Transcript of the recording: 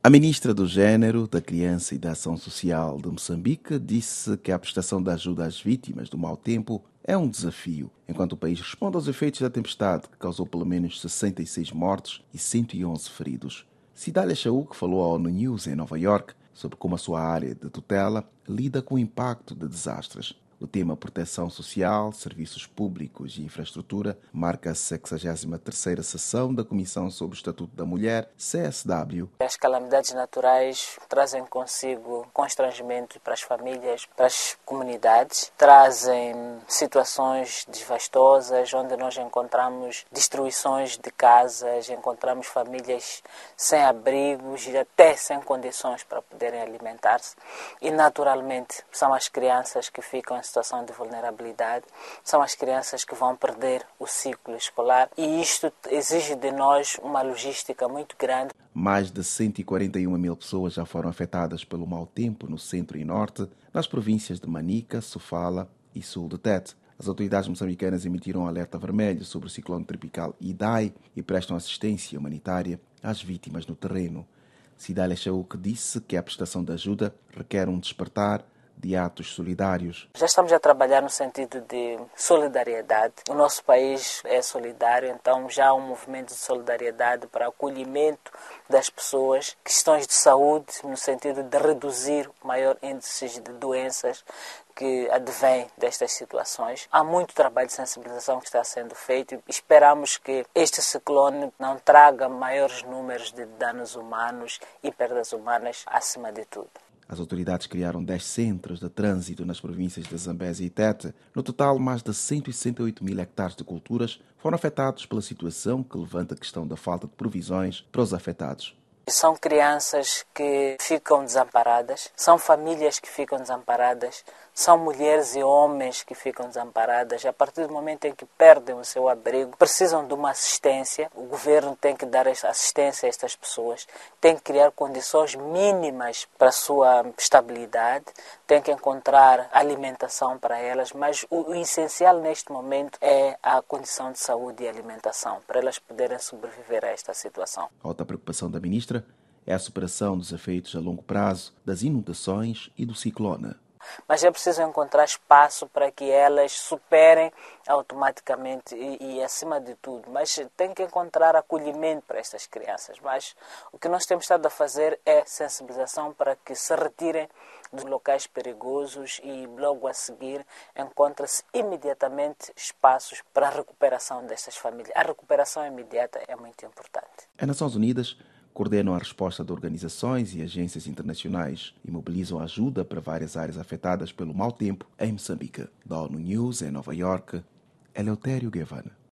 A ministra do Gênero, da Criança e da Ação Social de Moçambique disse que a prestação de ajuda às vítimas do mau tempo é um desafio, enquanto o país responde aos efeitos da tempestade que causou pelo menos 66 mortes e 111 feridos. Cidália Chauk falou à ONU News em Nova York sobre como a sua área de tutela lida com o impacto de desastres. O tema Proteção Social, Serviços Públicos e Infraestrutura marca a 63ª sessão da Comissão sobre o Estatuto da Mulher, CSW. As calamidades naturais trazem consigo constrangimento para as famílias, para as comunidades, trazem situações devastosas onde nós encontramos destruições de casas, encontramos famílias sem abrigos e até sem condições para poderem alimentar-se. E naturalmente são as crianças que ficam em situação de vulnerabilidade, são as crianças que vão perder o ciclo escolar e isto exige de nós uma logística muito grande. Mais de 141 mil pessoas já foram afetadas pelo mau tempo no centro e norte, nas províncias de Manica, Sofala e sul de Tete. As autoridades moçambicanas emitiram um alerta vermelho sobre o ciclone tropical Idai e prestam assistência humanitária às vítimas no terreno. Cidália Chauk disse que a prestação de ajuda requer um despertar de atos solidários. Já estamos a trabalhar no sentido de solidariedade. O nosso país é solidário, então já há um movimento de solidariedade para acolhimento das pessoas, questões de saúde, no sentido de reduzir o maior índice de doenças que advém destas situações. Há muito trabalho de sensibilização que está sendo feito e esperamos que este ciclone não traga maiores números de danos humanos e perdas humanas acima de tudo. As autoridades criaram 10 centros de trânsito nas províncias de Zambésia e Tete. No total, mais de 168 mil hectares de culturas foram afetados pela situação que levanta a questão da falta de provisões para os afetados. São crianças que ficam desamparadas, são famílias que ficam desamparadas, são mulheres e homens que ficam desamparadas. A partir do momento em que perdem o seu abrigo, precisam de uma assistência. O governo tem que dar assistência a estas pessoas, tem que criar condições mínimas para a sua estabilidade, tem que encontrar alimentação para elas, mas o essencial neste momento é a condição de saúde e alimentação, para elas poderem sobreviver a esta situação. A outra preocupação da ministra é a superação dos efeitos a longo prazo das inundações e do ciclone. Mas é preciso encontrar espaço para que elas superem automaticamente e acima de tudo. Mas tem que encontrar acolhimento para estas crianças. Mas o que nós temos estado a fazer é sensibilização para que se retirem dos locais perigosos e logo a seguir encontra-se imediatamente espaços para a recuperação destas famílias. A recuperação imediata é muito importante. As Nações Unidas coordenam a resposta de organizações e agências internacionais e mobilizam ajuda para várias áreas afetadas pelo mau tempo em Moçambique. Da ONU News, em Nova York, Eleutério Guevara.